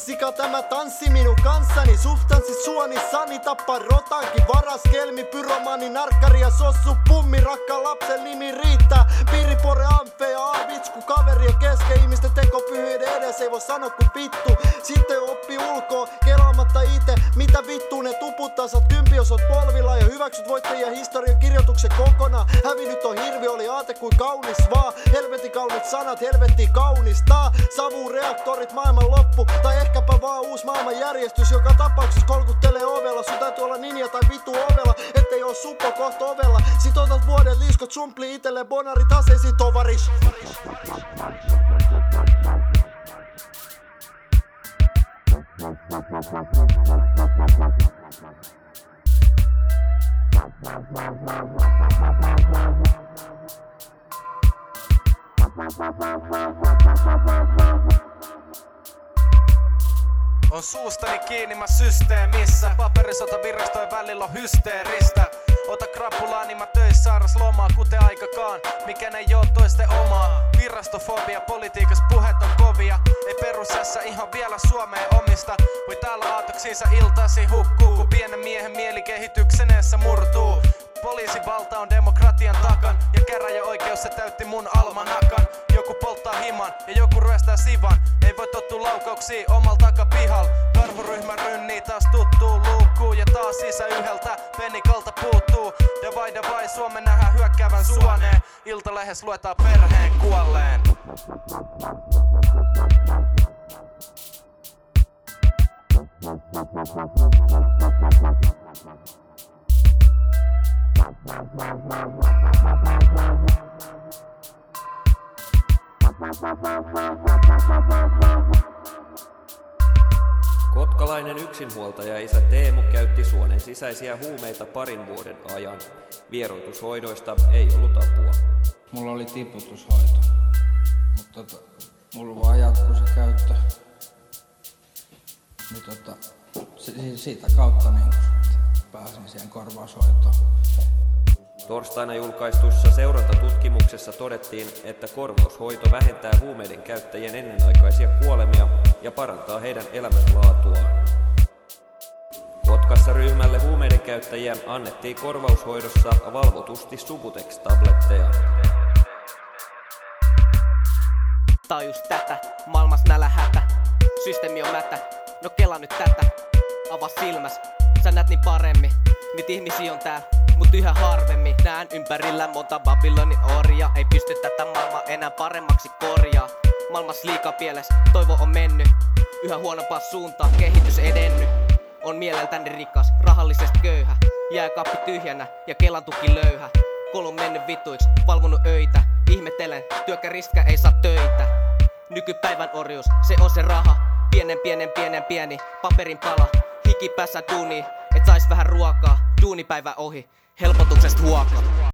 Sika tämä tanssi minun kanssani, substanssi suonissani, tappa rotankin, varas kelmi, pyromani, narkkari ja sossu, pummi, rakkaan lapsen nimi riittää. Piiripore, amfe ja arvitsku, kaverien kesken, ihmisten tekopyhyyden edes ei voi sanoa kuin vittu. Sitten oppi ulkoa, kelaamatta ite, mitä vittu ne tuputtaa, saat kympi jos oot polvilla ja hyväksyt voittajia historian kirjoituksen kokonaan. Hävinnyt on hirvi, oli aate kuin kaunis vaan, helvetin kaunit sanat, helvetin kaunistaa. Savureaktorit, maailman loppu, tai ehkäpä vaan uusi maailmanjärjestys, joka tapauksessa kolkuttelee ovella. Sun täytyy olla ninja tai vitu ovella, ettei oo suppo kohta ovella. Sit otat vuoden liiskot, sumpli itelle bonarit aseisiin tovaris. On suustani kiinni mä systeemissä. Paperisotavirastojen välillä on hysteeristä. Ota krapulaa, niin mä töissä saaras lomaa, kuten aikakaan. Mikään ei oo toisten omaa. Virastofobia, politiikas puheet on kovia. Ei perusessa ihan vielä Suomeen omista. Voi täällä aatoksiinsa iltasi hukkuu, kun pienen miehen mieli kehitykseneessä murtuu. Poliisivalta on demokratian takan, ja käräjäoikeus se täytti mun almanakan. Joku polttaa himan ja joku ryöstää sivan. Ei voi tottua laukauksiin omalla takapihal. Karhuryhmä rynnii taas tuttuu luukkuu, ja taas sisä yhdeltä penikalta puuttuu. Davai Suomen nähdään hyökkäävän suoneen. Iltalehes luetaan perheen kuolleen. Kotkalainen yksinhuoltaja isä Teemu käytti suonen sisäisiä huumeita parin vuoden ajan. Vieroitushoidoista ei ollut apua. Mulla oli tiputushoito, mutta mulla vaan jatkuu se käyttö. Niin siitä kautta niin pääsin siihen korvaushoitoon. Torstaina julkaistussa seurantatutkimuksessa todettiin, että korvaushoito vähentää huumeiden käyttäjien ennenaikaisia kuolemia ja parantaa heidän elämänlaatuaan. Kotkassa ryhmälle huumeiden käyttäjiä annettiin korvaushoidossa valvotusti Subutex-tabletteja. Tää on just tätä, maailmas nälähätä, systeemi on mätä, no kela nyt tätä, avaa silmäs, sä näet niin paremmin, niitä ihmisiä on täällä. Mut yhä harvemmin näen ympärillä monta Babylonin orjaa. Ei pysty tätä maailmaa enää paremmaksi korjaa. Maailmas liikaa pieles, toivo on mennyt yhä huonompaa suuntaan, kehitys edennyt. On mieleltäni rikas, rahallisesti köyhä. Jääkaappi tyhjänä ja Kelan tuki löyhä. Koulu mennyt vituiksi, valvonut öitä. Ihmetelen, työkäriskä ei saa töitä. Nykypäivän orjuus, se on se raha. Pieni paperin pala. Hikipässä duuni, et sais vähän ruokaa. Duunipäivä ohi, helpotuksesta huokaa.